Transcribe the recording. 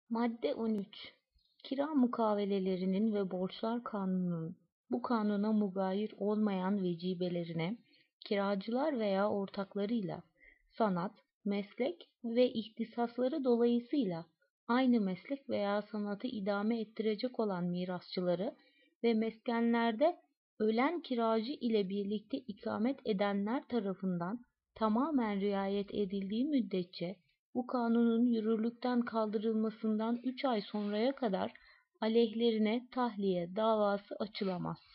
Madde 13. Kira mukavelelerinin ve borçlar kanununun bu kanuna mugayir olmayan vecibelerine, kiracılar veya ortaklarıyla sanat, meslek ve ihtisasları dolayısıyla aynı meslek veya sanatı idame ettirecek olan mirasçıları ve meskenlerde ölen kiracı ile birlikte ikamet edenler tarafından tamamen riayet edildiği müddetçe bu kanunun yürürlükten kaldırılmasından 3 ay sonraya kadar aleyhlerine tahliye davası açılamaz.